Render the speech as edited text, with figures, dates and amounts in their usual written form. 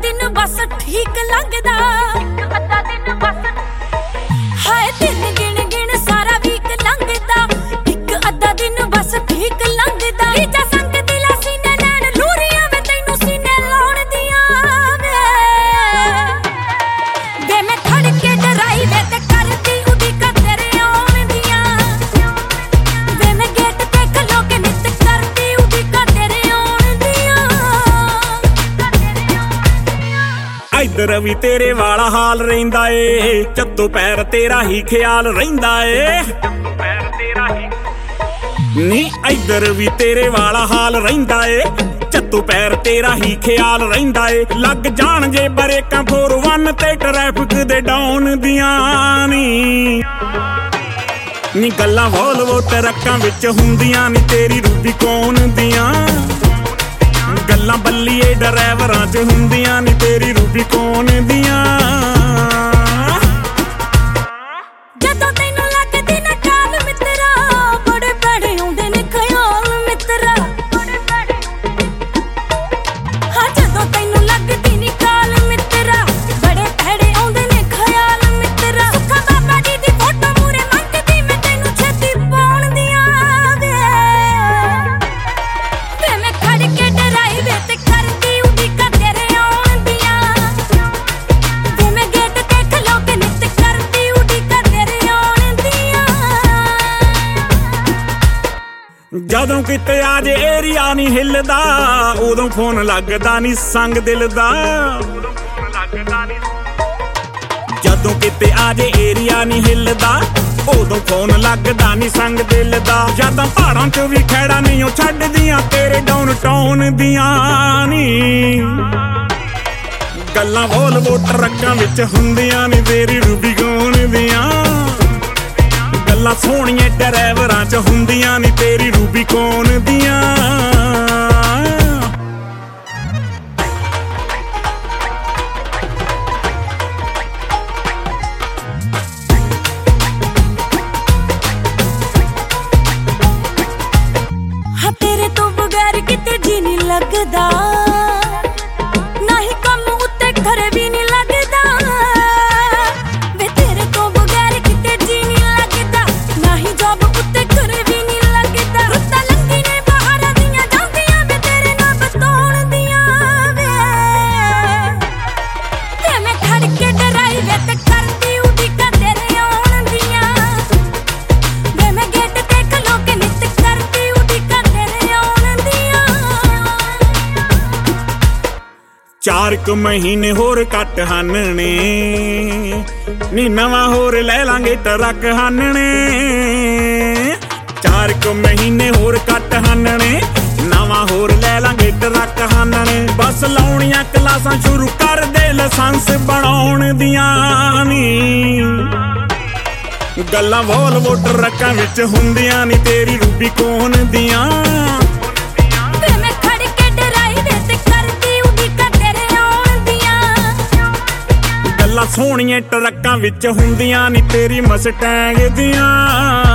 दिन बस ठीक लगदा एक अद्धा दिन बस हाय दिन गिण गिण सारा वीक लंघदा एक अद्धा दिन बस ठीक लगदा ईजा संग दिला सीने नैन लूरियां वे तैनू सीने लाउण दियां वे मैं खड़ के डराई वे ते करदी उड़ीका तेरे आउण दियां वे मैं गेट ते खलो के नित करदी उड़ीका तेरे आउण दियां इधर भी तेरे वाला हाल रहिंदा ए चत्तो पैर तेरा ही ख्याल रहिंदा ए नी इधर भी तेरे वाला हाल रहिंदा ए चत्तो पैर तेरा ही ख्याल रहिंदा ए लग जाण जे बरेकां 4-1 ते ट्रैफिक दे डाउन दियां नी गल्लां वोल्वो ट्रक्कां विच हुंदियां नी तेरी रूबी कौन दियां गल्लां बल्लीए ड्राइवरां च हुंदियां नी तेरी रूबी कौन दियां जदों तैनूं लगदी ना काल मित्रा बड़े भैड़े आउंदे ने ख्याल मित्रा हाँ जदों तैनूं लगदी नी काल मित्रा बड़े भैड़े आउंदे ने ख्याल मित्रा सुखा बाबा जी दी फोटो मूरे मंगदी मैं तैनूं छेती पाउण दियां वे मैं खड़ के डराई वे ते करदी उड़ीका तेरे आउण दियां वे मैं गेट ते खलो के नित करदी उड़ीका तेरे आउण दियां ਜਦੋਂ ਕਿਤੇ ਆ ਜੇ ਏਰੀਆ ਨਹੀਂ ਹਿੱਲਦਾ ਉਦੋਂ ਫੋਨ ਲੱਗਦਾ ਨਹੀਂ ਸੰਗ ਦਿਲ ਦਾ ਜਦੋਂ ਕਿਤੇ ਆ ਜੇ ਏਰੀਆ ਨਹੀਂ ਹਿੱਲਦਾ ਉਦੋਂ ਫੋਨ ਲੱਗਦਾ ਨਹੀਂ ਸੰਗ ਦਿਲ ਦਾ ਜਦੋਂ ਪਹਾੜਾਂ 'ਚ ਵੀ ਖੈੜਾ ਨਹੀਂ ਉਹ ਛੱਡਦੀਆਂ ਤੇਰੇ ਡਾਊਨ ਟਾਊਨ ਦੀਆਂ ਨੀ ਗੱਲਾਂ ਵੋਲਵੋ ਟਰੱਕਾਂ ਵਿੱਚ ਹੁੰਦੀਆਂ ਨੀ ਤੇਰੀ ਰੂਬੀ ਕੌਣ ਦੀਆਂ ਗੱਲਾਂ ਸੋਹਣੀਆਂ ਡਰਾਈਵਰਾਂ 'ਚ ਹੁੰਦੀਆਂ ਨੀ ਤੇਰੀ ਰੂਬੀ ਕੌਣ ਦੀਆਂ ਹਾਂ ਤੇਰੇ ਤੋਂ ਬਗੈਰ ਕਿਤੇ ਜੀ ਨਹੀਂ ਲੱਗਦਾ ਨਾ ਹੀ ਕੰਮ ਉੱਤੇ ਘਰੇ ਵੀ ਨਹੀਂ ਲੱਗਦਾ ਵੇ ਤੇਰੇ ਤੋਂ ਬਗੈਰ ਕਿਤੇ ਜੀ ਨਹੀਂ ਲੱਗਦਾ ਨਾ ਹੀ ਜੋਬ ਉੱਤੇ ਘਰੇ ਵੀ ਨਹੀਂ ਲੱਗਦਾ ਰੁੱਤਾਂ ਲੰਘੀ ਨੇ ਬਾਹਰਾਂ ਦੀਆਂ ਜਾਂਦੀਆਂ ਵੇ ਤੇਰੇ ਨਾਲ ਬਤਾਉਣ ਦੀਆਂ ਵੇ ਮੈਂ ਖੜ ਕੇ ਡਰਾਈ ਵੇ ਤੇ ਕਰਦੀ ਉਡੀਕਾਂ ਤੇਰੇ ਆਉਣ ਦੀਆਂ ਵੇ ਮੈਂ ਗੇਟ ਤੇ ਖਲੋ ਕੇ ਨਿਤ ਕਰਦੀ ਉਡੀਕਾਂ ਤੇਰੇ ਆਉਣ ਦੀਆਂ 4 ਕੁ ਮਹੀਨੇ ਹੋਰ ਘੱਟ ਹਾਨਣੇ ਨੀ ਨਵਾਂ ਹੋਰ ਲੈ ਲਾਂਗੇ ਟਰੱਕ ਹਾਨਣੇ 4 ਕੁ ਮਹੀਨੇ ਹੋਰ ਘੱਟ ਹਾਨਣੇ ਨਵਾਂ ਹੋਰ ਲੈ ਲਾਂਗੇ ਟਰੱਕ ਹਾਨਣੇ ਬਸ ਲਾਉਣੀਆਂ ਕਲਾਸਾਂ ਸ਼ੁਰੂ ਕਰ ਦੇ ਲਾਇਸੈਂਸ ਬਣਾਉਣ ਦੀਆਂ ਨੀ ਗੱਲਾਂ ਵੋਲਵੋ ਟਰੱਕਾਂ ਵਿੱਚ ਹੁੰਦੀਆਂ ਨੀ ਤੇਰੀ ਰੂਬੀ ਕੌਣ ਦੀਆਂ ਵੇ ਮੈਂ ਖੜ ਕੇ ਡਰਾਈ ਵੇ ਤੇ ਕਰਦੀ ਉਡੀਕਾਂ ਤੇਰੇ ਆਉਣ ਦੀਆਂ ਗੱਲਾਂ ਸੋਹਣੀਆਂ ਟਰੱਕਾਂ ਵਿੱਚ ਹੁੰਦੀਆਂ ਨੀ ਤੇਰੀ ਮਸਟੈਂਗ ਦੀਆਂ